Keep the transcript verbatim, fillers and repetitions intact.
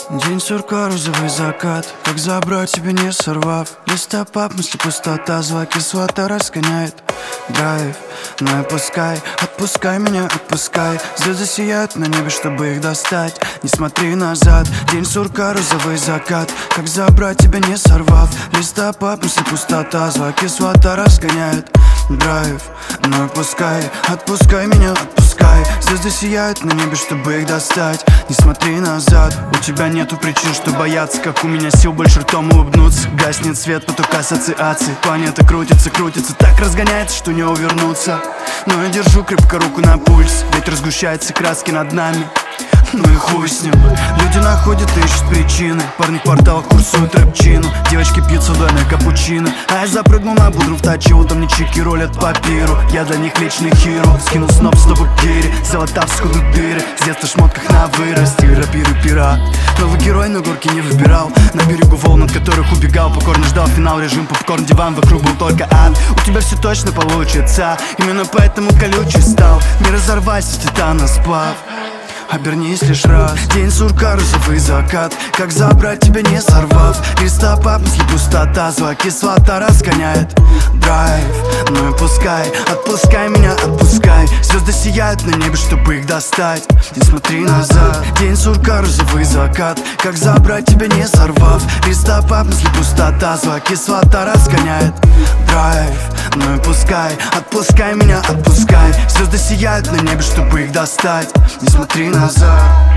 День сурка, розовый закат. Как забрать тебя, не сорвав? Листопад, мысли пустота, зла кислота разгоняет драйв. Ну и пускай, отпускай меня, отпускай. Звезды сияют на небе, чтобы их достать. Не смотри назад. День сурка, розовый закат. Как забрать тебя, не сорвав? Листопад, мысли пустота, зла кислота разгоняет драйв. Ну и пускай, отпускай меня, отпускай. Звезды сияют на небе, чтобы их достать. Не смотри назад. У тебя нету причин, что бояться, как у меня сил больше ртом улыбнуться. Гаснет свет, поток ассоциаций. Планета крутится, крутится, так разгоняется, что не увернуться. Но я держу крепко руку на пульс. Ветер сгущается, краски над нами. Ну и хуй с ним. Люди находят и ищут причины. Парни в кварталах курсуют рэпчину. Девочки пьют соленое капучино. А я запрыгнул на будру в тачилу. Там мне чики ролят по пиру. Я для них личный хиро. Скинул сноп, стопы гири. Золота всходу дыры. С детства в шмотках на вырост. Рапиры пират. Новый герой, но горки не выбирал. На берегу волн, от которых убегал. Покорно ждал финал, режим попкорн, диван. Вокруг был только ад. У тебя все точно получится. Именно поэтому колючий стал. Не разорвайся, титана сплав. Обернись лишь раз. День сурка, розовый закат. Как забрать тебя, не сорвав? Листопад, мысли пустота, зла кислота разгоняет драйв. Ну и пускай, отпускай меня, отпускай. Звезды сияют на небе, чтобы их достать. Не смотри назад. День сурка, розовый закат. Как забрать тебя, не сорвав? Листопад, мысли пустота, зла кислота разгоняет драйв. Ну и пускай, отпускай меня, отпускай. Звезды сияют на небе, чтобы их достать. Не смотри назад.